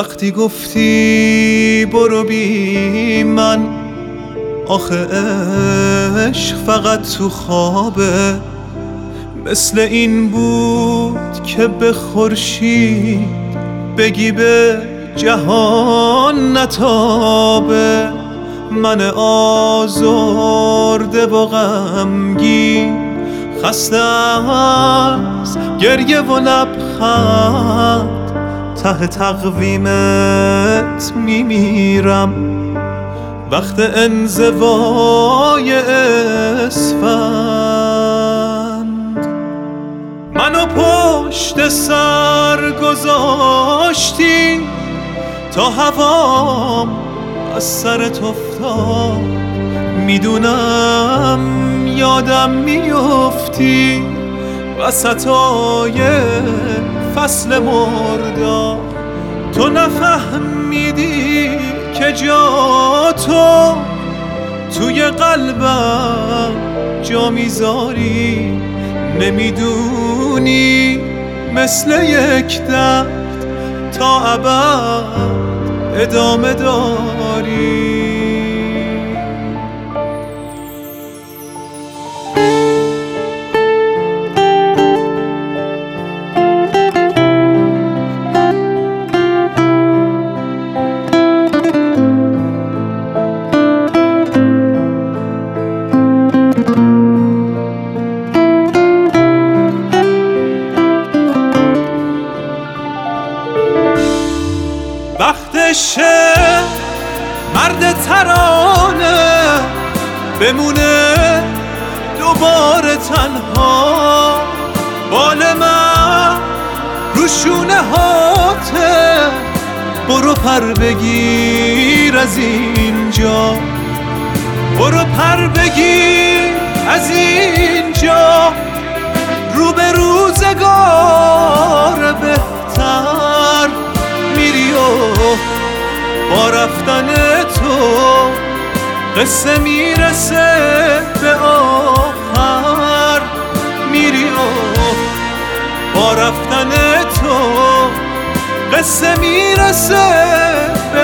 وقتی گفتی برو بی من، آخه عشق فقط تو خوابه. مثل این بود که به خورشید بگی به جهان نتابه. من آزرده و غمگین، خسته از گریه و لبخند، ته تقویمت میمیرم وقت انزوای اسفند. منو پشت سر گذاشتی تا هوام از سرت افتاد. میدونم یادم میفتی وسطای فصل مرداد. تو نفهمیدی که جا تو توی قلبم جا میذاری. نمیدونی مثل یک درد تا ابد ادامه داری. وقتشه مرد ترانه بمونه دوباره تنها. بال من رو شونه هاته، برو پر بگیر از اینجا. برو پر بگیر از اینجا، رو به روزگار بهتر میری و با رفتن تو قصه میرسه به آخر. میری و با رفتن تو قصه میرسه به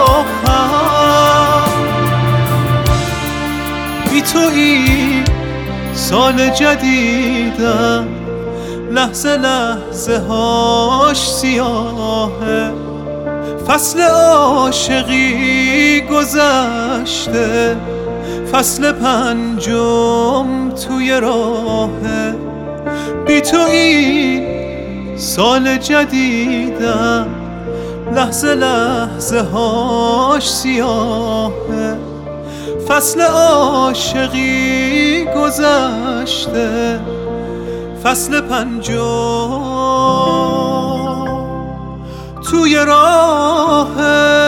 آخر. بی تو این سال جدیدم لحظه لحظه هاش سیاهه. فصل عاشقی گذشته، فصل پنجم توی راهه. بی تو این سال جدیدم لحظه لحظه هاش سیاهه. فصل عاشقی گذشته، فصل پنجم توی راهه.